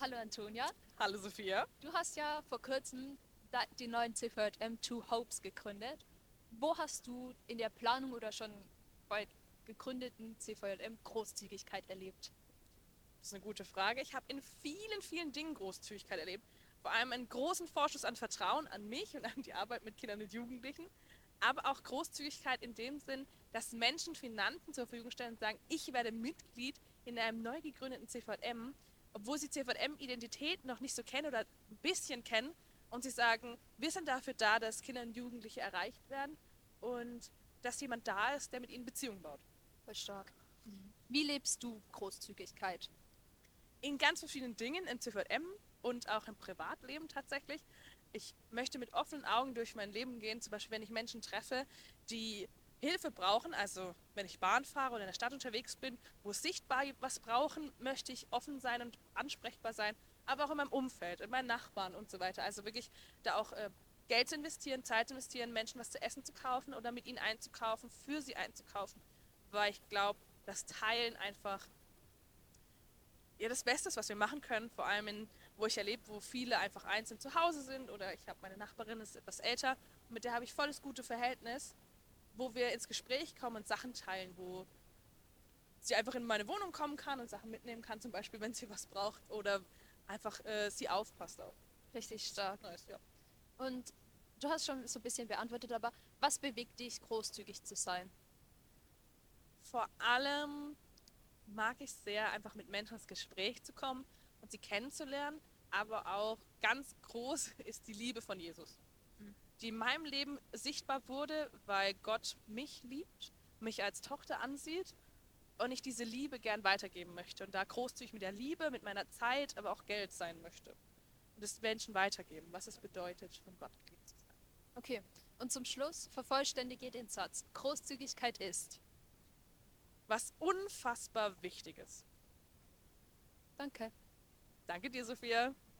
Hallo Antonia, Hallo Sophia. du hast ja vor kurzem die neuen CVM Two Hopes gegründet. Wo hast du in der Planung oder schon bei gegründeten CVM Großzügigkeit erlebt? Das ist eine gute Frage. Ich habe in vielen, vielen Dingen Großzügigkeit erlebt. Vor allem einen großen Vorschuss an Vertrauen an mich und an die Arbeit mit Kindern und Jugendlichen. Aber auch Großzügigkeit in dem Sinn, dass Menschen Finanzen zur Verfügung stellen und sagen, ich werde Mitglied in einem neu gegründeten CVM, obwohl sie CVM-Identität noch nicht so kennen oder ein bisschen kennen. Und sie sagen, wir sind dafür da, dass Kinder und Jugendliche erreicht werden und dass jemand da ist, der mit ihnen Beziehungen baut. Voll stark. Wie lebst du Großzügigkeit? In ganz verschiedenen Dingen im CVM und auch im Privatleben tatsächlich. Ich möchte mit offenen Augen durch mein Leben gehen, zum Beispiel wenn ich Menschen treffe, die Hilfe brauchen, also wenn ich Bahn fahre oder in der Stadt unterwegs bin, wo sichtbar was brauchen, möchte ich offen sein und ansprechbar sein, aber auch in meinem Umfeld, in meinen Nachbarn und so weiter. Also wirklich da auch Geld zu investieren, Zeit zu investieren, Menschen was zu essen zu kaufen oder mit ihnen einzukaufen, für sie einzukaufen, weil ich glaube, das Teilen einfach ja, das Beste ist, was wir machen können, vor allem wo ich erlebe, wo viele einfach einzeln zu Hause sind oder ich habe meine Nachbarin, ist etwas älter und mit der habe ich volles gute Verhältnis, wo wir ins Gespräch kommen und Sachen teilen, wo sie einfach in meine Wohnung kommen kann und Sachen mitnehmen kann, zum Beispiel, wenn sie was braucht oder einfach sie aufpasst auch. Richtig Das ist stark. nice, ja. Und du hast schon so ein bisschen beantwortet, aber was bewegt dich, großzügig zu sein? Vor allem mag ich sehr, einfach mit Menschen ins Gespräch zu kommen und sie kennenzulernen, aber auch ganz groß ist die Liebe von Jesus, die in meinem Leben sichtbar wurde, weil Gott mich liebt, mich als Tochter ansieht und ich diese Liebe gern weitergeben möchte und da großzügig mit der Liebe, mit meiner Zeit, aber auch Geld sein möchte und es Menschen weitergeben, was es bedeutet, von Gott geliebt zu sein. Okay, und zum Schluss vervollständige den Satz. Großzügigkeit ist. Was unfassbar wichtig ist. Danke. Danke dir, Sophia.